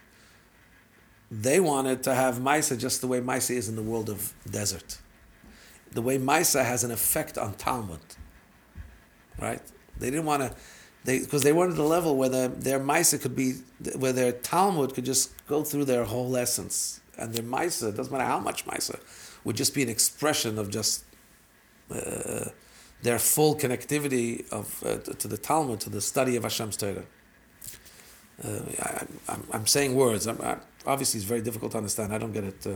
They wanted to have Maisa just the way Maisa is in the world of desert. The way Maisa has an effect on Talmud. Right? They didn't want to, because they weren't at the level where their Maisa could be, where their Talmud could just go through their whole essence. And their Maisa, it doesn't matter how much Maisa, would just be an expression of just their full connectivity to the Talmud, to the study of Hashem's Torah. I'm saying words. Obviously, it's very difficult to understand. I don't get it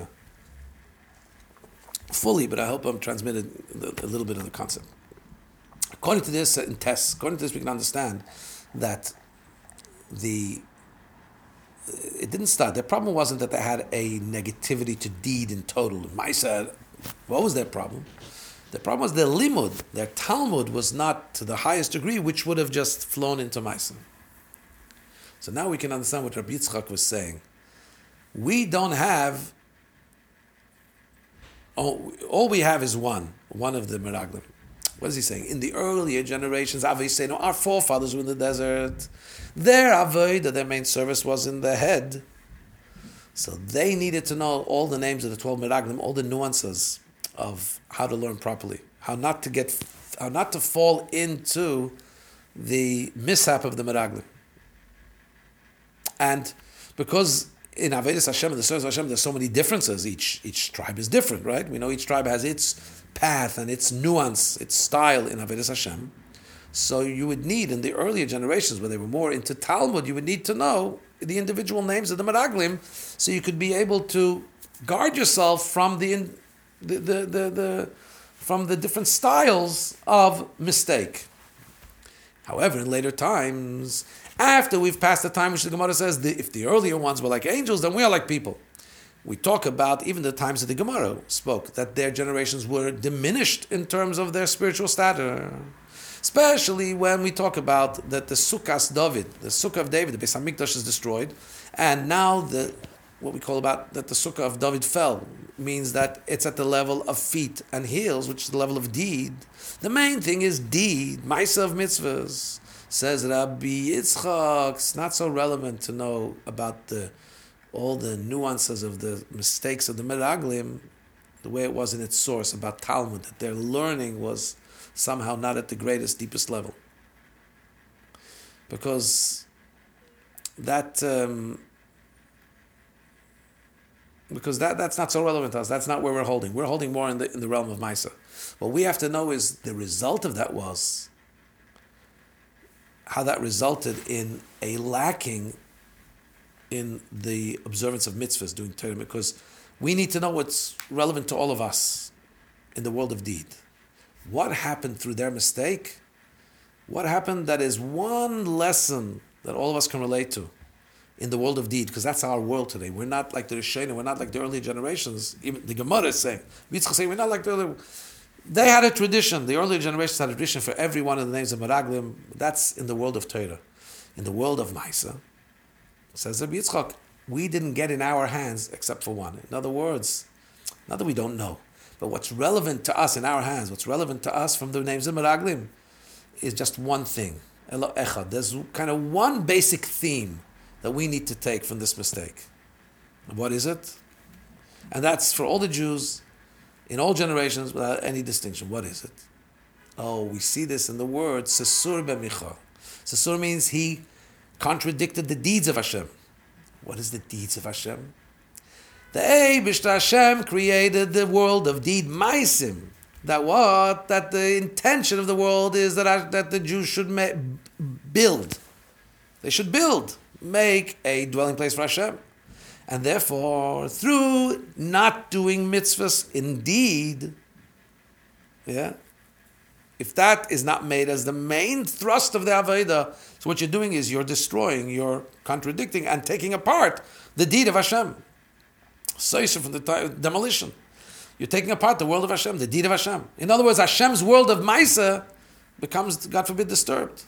fully, but I hope I'm transmitted a little bit of the concept. According to this, we can understand that it didn't start. Their problem wasn't that they had a negativity to deed in total. Maisa, what was their problem? The problem was their limud, their Talmud was not to the highest degree, which would have just flown into Maisa. So now we can understand what Rabbi Yitzchak was saying. We don't have, all we have is one of the Meraglim. What is he saying? In the earlier generations, our forefathers were in the desert. Their avodah, their main service was in the head. So they needed to know all the names of the 12 Meraglim, all the nuances of how to learn properly, how not to fall into the mishap of the Meraglim. And because in Avodas Hashem and the service of Hashem, there's so many differences. Each tribe is different, right? We know each tribe has its path and its nuance, its style in Avodas Hashem. So you would need, in the earlier generations where they were more into Talmud, you would need to know the individual names of the Meraglim, so you could be able to guard yourself from the different styles of mistake. However, in later times, after we've passed the time which the Gemara says, if the earlier ones were like angels, then we are like people. We talk about even the times that the Gemara spoke, that their generations were diminished in terms of their spiritual stature. Especially when we talk about that the Sukkah of David, the Beis Hamikdash is destroyed, and now what we call about that the sukkah of David fell, means that it's at the level of feet and heels, which is the level of deed. The main thing is deed, Maisa of mitzvahs. Says Rabbi Yitzchak, it's not so relevant to know about all the nuances of the mistakes of the Meraglim, the way it was in its source about Talmud, that their learning was somehow not at the greatest, deepest level. Because that's not so relevant to us. That's not where we're holding. We're holding more in the realm of Maisa. What we have to know is the result of that was how that resulted in a lacking in the observance of mitzvahs, doing Torah, because we need to know what's relevant to all of us in the world of deed. What happened through their mistake? What happened that is one lesson that all of us can relate to in the world of deed, because that's our world today. We're not like the Rishonim, we're not like the early generations. Even the Gemara is saying, we're not like the early. They had a tradition. The earlier generations had a tradition for every one of the names of Meraglim. That's in the world of Torah. In the world of Maisa, says Rabbi Yitzchak, we didn't get in our hands except for one. In other words, not that we don't know, but what's relevant to us in our hands, what's relevant to us from the names of Meraglim, is just one thing. Elo Echad. There's kind of one basic theme that we need to take from this mistake. What is it? And that's for all the Jews in all generations without any distinction. What is it? Oh, we see this in the word Sesur b'micha. Sesur means he contradicted the deeds of Hashem. What is the deeds of Hashem? The Eibishter Hashem created the world of deed Maisim. That the intention of the world is that the Jews should build. They should build, make a dwelling place for Hashem. And therefore, through not doing mitzvahs indeed, if that is not made as the main thrust of the Avodah, so what you're doing is you're destroying, you're contradicting and taking apart the deed of Hashem. Seisha from the demolition. You're taking apart the world of Hashem, the deed of Hashem. In other words, Hashem's world of Maisa becomes, God forbid, disturbed.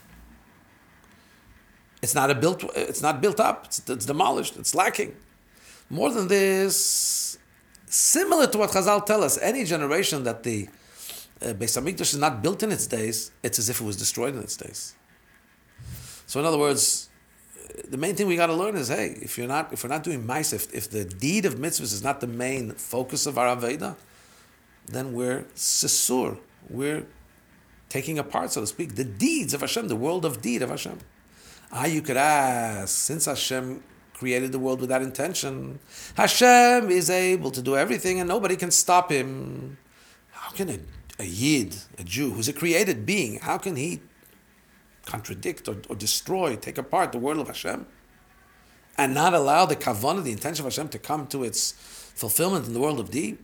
It's not built up, it's demolished, it's lacking. More than this, similar to what Chazal tell us, any generation that the Beis Hamikdash is not built in its days, it's as if it was destroyed in its days. So in other words, the main thing we got to learn is, hey, if we're not doing Maisa, if the deed of mitzvahs is not the main focus of our Aveda, then we're sesur, we're taking apart, so to speak, the deeds of Hashem, the world of deed of Hashem. You could ask, since Hashem created the world with that intention, Hashem is able to do everything and nobody can stop him. How can a Yid, a Jew, who's a created being, how can he contradict or destroy, take apart the world of Hashem and not allow the kavanah, the intention of Hashem, to come to its fulfillment in the world of deed?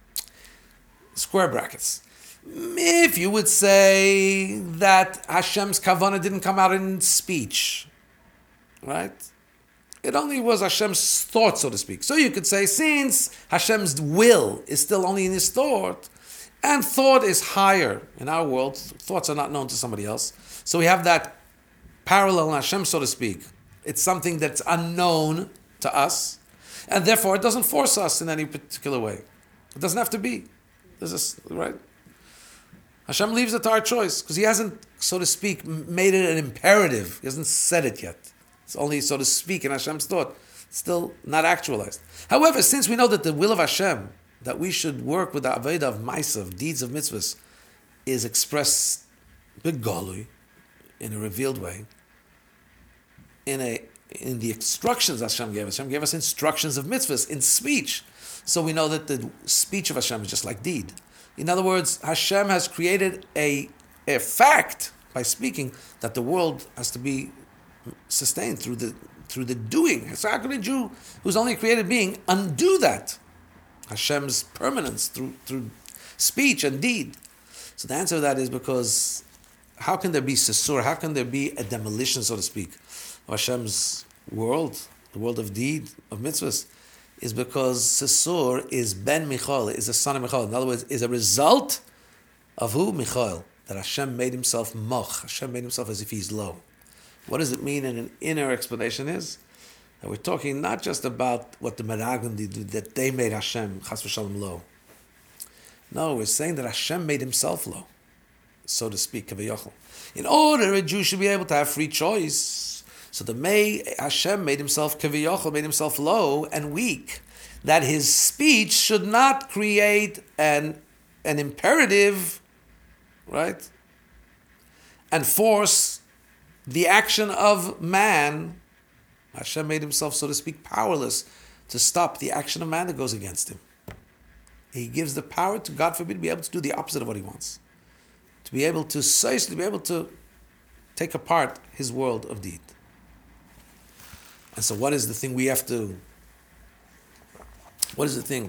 Square brackets. If you would say that Hashem's kavanah didn't come out in speech, right? It only was Hashem's thought, so to speak. So you could say, since Hashem's will is still only in his thought, and thought is higher in our world, thoughts are not known to somebody else. So we have that parallel in Hashem, so to speak. It's something that's unknown to us, and therefore it doesn't force us in any particular way. It doesn't have to be. Right? Hashem leaves it to our choice, because he hasn't, so to speak, made it an imperative. He hasn't said it yet. It's only, so to speak, in Hashem's thought. It's still not actualized. However, since we know that the will of Hashem, that we should work with the Aveda of Maisa, of deeds of mitzvahs, is expressed begolui, in a revealed way, in the instructions Hashem gave us. Hashem gave us instructions of mitzvahs in speech. So we know that the speech of Hashem is just like deed. In other words, Hashem has created a fact by speaking that the world has to be sustained through the doing. So how can a Jew, who's only a created being, undo that? Hashem's permanence through speech and deed. So the answer to that is because how can there be sesur? How can there be a demolition, so to speak, of Hashem's world, the world of deed, of mitzvahs? Is because sesur is ben Michael, is a son of Michael. In other words, is a result of who? Michael. That Hashem made himself moch. Hashem made himself as if he's low. What does it mean in an inner explanation is? that we're talking not just about what the Meraglim did, that they made Hashem, Chas v'Shalom, low. No, we're saying that Hashem made himself low, so to speak, Kaviyachal. In order a Jew should be able to have free choice, so Hashem made himself Kaviyachal, made himself low and weak, that his speech should not create an imperative, right, and force the action of man. Hashem made himself, so to speak, powerless to stop the action of man that goes against him. He gives the power to, God forbid, be able to do the opposite of what he wants. To be able to take apart his world of deed. And so what is the thing we have to... What is the thing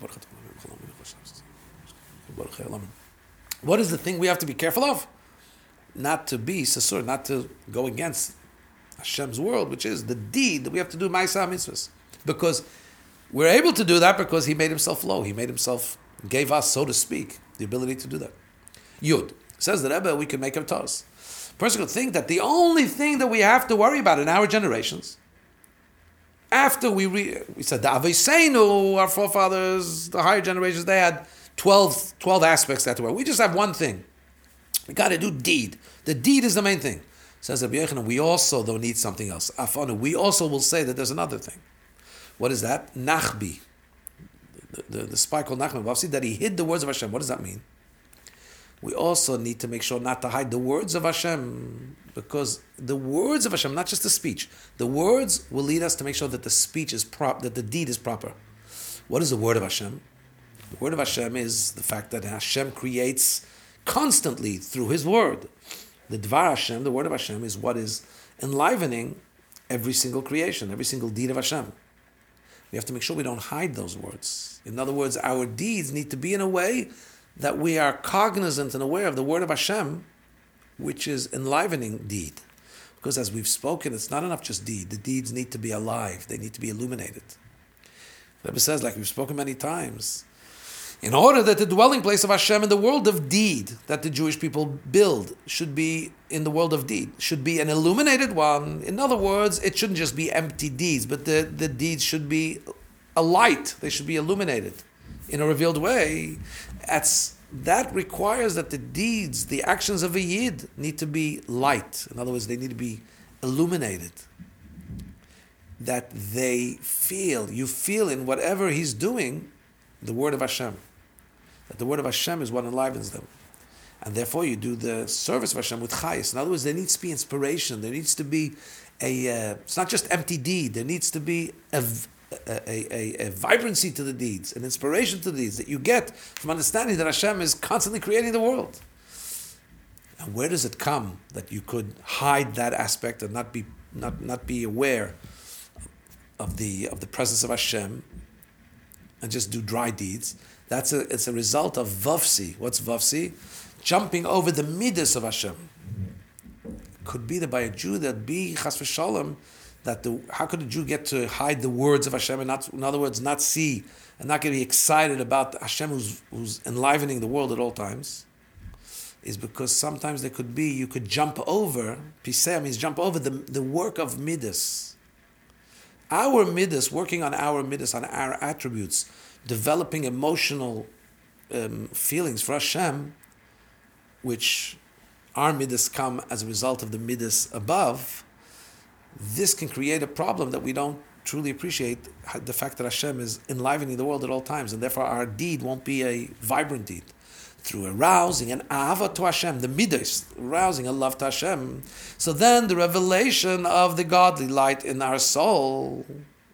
we have to be careful of? Not to be sasur, not to go against Hashem's world, which is the deed that we have to do, Ma'aseh HaMitzvahs. Because we're able to do that because he made himself low. He gave us, so to speak, the ability to do that. Yud. Says the Rebbe, we can make a toss. Person could think that the only thing that we have to worry about in our generations, after we said the Aveiseinu, our forefathers, the higher generations, they had 12 aspects that were. We just have one thing. We got to do deed. The deed is the main thing. Says Rabbi Yochanan, we also though need something else. Afanu, we also will say that there's another thing. What is that? Nachbi. The spy called Nachman Bavsi, that he hid the words of Hashem. What does that mean? We also need to make sure not to hide the words of Hashem, because the words of Hashem, not just the speech, the words will lead us to make sure that the speech is that the deed is proper. What is the word of Hashem? The word of Hashem is the fact that Hashem creates constantly through His word. The Dvar Hashem, the word of Hashem, is what is enlivening every single creation, every single deed of Hashem. We have to make sure we don't hide those words. In other words, our deeds need to be in a way that we are cognizant and aware of the word of Hashem, which is enlivening deed. Because as we've spoken, it's not enough just deed. The deeds need to be alive. They need to be illuminated. The Rebbe says, like we've spoken many times, in order that the dwelling place of Hashem in the world of deed that the Jewish people build should be in the world of deed, should be an illuminated one. In other words, it shouldn't just be empty deeds, but the deeds should be a light. They should be illuminated in a revealed way. That requires that the deeds, the actions of a Yid need to be light. In other words, they need to be illuminated. That you feel in whatever he's doing, the word of Hashem. That the word of Hashem is what enlivens them. And therefore you do the service of Hashem with chayis. In other words, there needs to be inspiration. There needs to be it's not just empty deed. There needs to be a vibrancy to the deeds, an inspiration to the deeds that you get from understanding that Hashem is constantly creating the world. And where does it come that you could hide that aspect and not be aware of the presence of Hashem and just do dry deeds? It's a result of vavsi. What's vavsi? Jumping over the midas of Hashem. Could be that by a Jew that be chas v'shalom, how could a Jew get to hide the words of Hashem and not, in other words, not see and not get to be excited about Hashem who's enlivening the world at all times? Is because sometimes you could jump over, piseh means jump over the work of midas. Our midas, working on our midas, on our attributes, developing emotional feelings for Hashem, which our midas come as a result of the midas above. This can create a problem that we don't truly appreciate the fact that Hashem is enlivening the world at all times, and therefore our deed won't be a vibrant deed. Through arousing an ahava to Hashem, the midas, arousing a love to Hashem. So then the revelation of the godly light in our soul,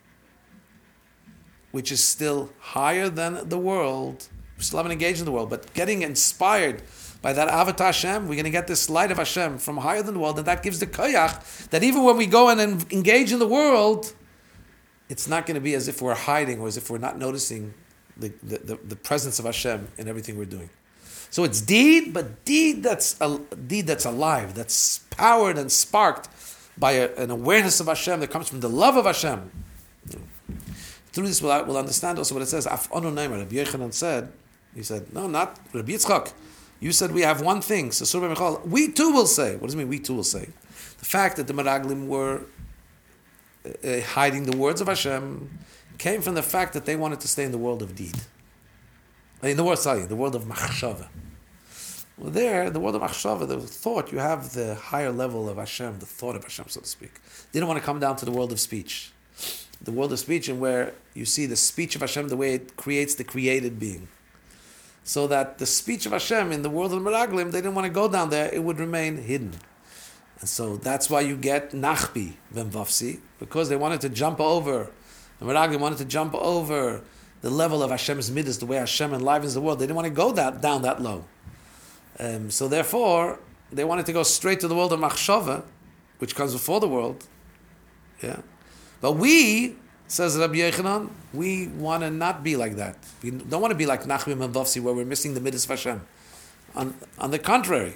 which is still higher than the world, we still haven't engaged in the world, but getting inspired by that ahava to Hashem, we're going to get this light of Hashem from higher than the world, and that gives the koyach that even when we go in and engage in the world, it's not going to be as if we're hiding or as if we're not noticing the presence of Hashem in everything we're doing. So it's deed, but deed that's alive, that's powered and sparked by an awareness of Hashem that comes from the love of Hashem. Through this, we'll understand also what it says. Af onu neimer. Rabbi Yochanan said, he said, no, not Rabbi Yitzchak. You said we have one thing. So we too will say. What does it mean? We too will say. The fact that the Meraglim were hiding the words of Hashem came from the fact that they wanted to stay in the world of deed. The world of machshava. Well, there, the world of machshava, the thought, you have the higher level of Hashem, the thought of Hashem, so to speak. They didn't want to come down to the world of speech. The world of speech, and where you see the speech of Hashem, the way it creates the created being. So that the speech of Hashem in the world of the Meraglim, they didn't want to go down there, it would remain hidden. And so that's why you get Nachbi Vemvavsi, because they wanted to jump over, the Meraglim wanted to jump over the level of Hashem's midas, the way Hashem enlivens the world. They didn't want to go down that low. So therefore, they wanted to go straight to the world of Machshava, which comes before the world. Yeah. But we, says Rabbi Yochanan, we want to not be like that. We don't want to be like Nachbi and Vavsi, where we're missing the midas of Hashem. On the contrary,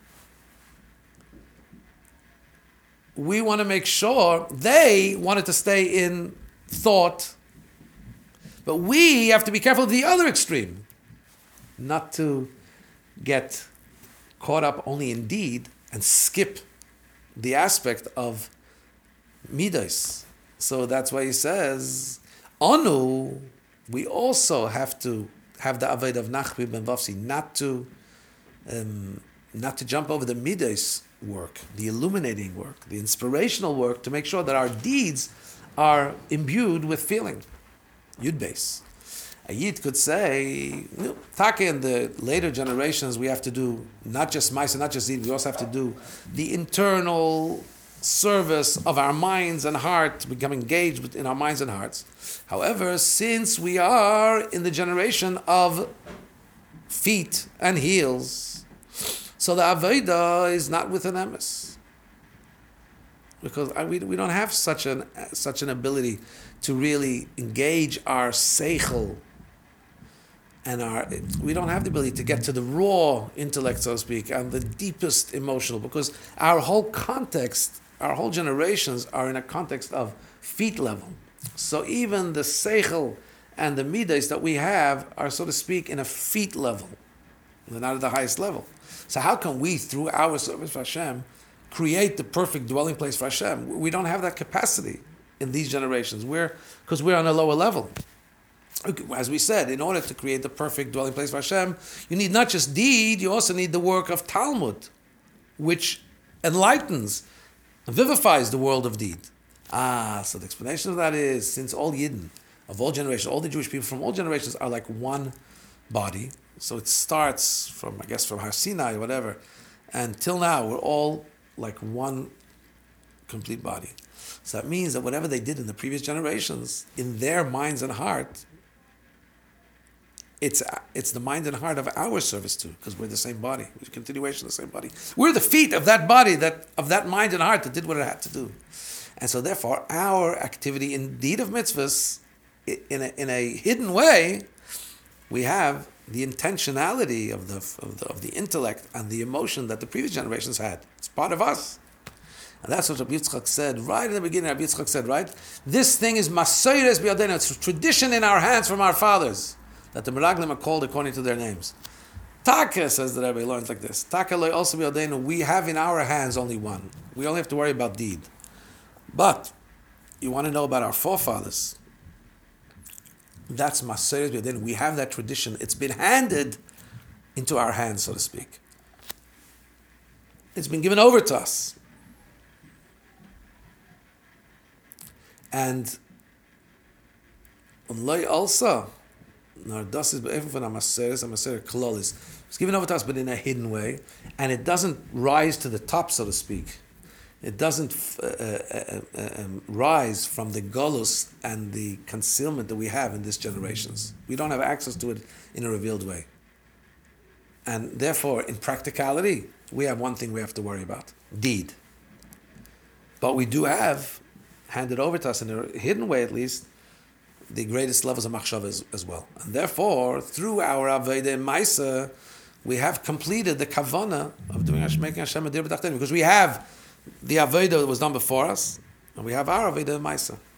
we want to make sure they wanted to stay in thought, but we have to be careful of the other extreme, not to get caught up only in deed and skip the aspect of midas. So that's why he says, Anu, we also have to have the avodah of Nachbi ben Vavsi, not to jump over the midas work, the illuminating work, the inspirational work, to make sure that our deeds are imbued with feeling. Yud Beis. A Yid could say, Taka, in the later generations, we have to do not just Maisa, not just Yid, we also have to do the internal service of our minds and heart, become engaged in our minds and hearts. However, since we are in the generation of feet and heels, so the Avodah is not with an emes. Because we don't have such an ability to really engage our seichel, and we don't have the ability to get to the raw intellect, so to speak, and the deepest emotional, because our whole context, our whole generations are in a context of feet level. So even the seichel and the midas that we have are, so to speak, in a feet level. They're not at the highest level. So how can we, through our service for Hashem, create the perfect dwelling place for Hashem? We don't have that capacity in these generations. Because we're on a lower level. As we said, in order to create the perfect dwelling place for Hashem, you need not just deed, you also need the work of Talmud, which enlightens, vivifies the world of deed. So the explanation of that is, since all Yidden, of all generations, all the Jewish people from all generations are like one body, so it starts from Har Sinai, whatever, and till now, we're all like one complete body. So that means that whatever they did in the previous generations, in their minds and heart, it's the mind and heart of our service too, because we're the same body. We're a continuation of the same body. We're the feet of that body, of that mind and heart that did what it had to do. And so therefore, our activity in deed of mitzvahs, in a hidden way, we have the intentionality of the intellect and the emotion that the previous generations had. It's part of us. And that's what Rabbi Yitzchak said right in the beginning. Rabbi Yitzchak said, right? This thing is Masoires B'Yadenu. It's a tradition in our hands from our fathers, that the Meraglim are called according to their names. Taka, says the Rebbe, learns like this. Taka loy also B'Yadenu. We have in our hands only one. We only have to worry about deed. But you want to know about our forefathers. That's Masoires B'Yadenu. We have that tradition. It's been handed into our hands, so to speak. It's been given over to us. And also, it's given over to us, but in a hidden way, and it doesn't rise to the top, so to speak. It doesn't rise from the golus and the concealment that we have in these generations. We don't have access to it in a revealed way. And therefore, in practicality, we have one thing we have to worry about: deed. But we do have handed over to us in a hidden way, at least, the greatest levels of machshava as well. And therefore, through our Avodah Maisa, we have completed the kavanah of making Hashem a dir b'tachton, because we have the Avodah that was done before us, and we have our Avodah Maisa.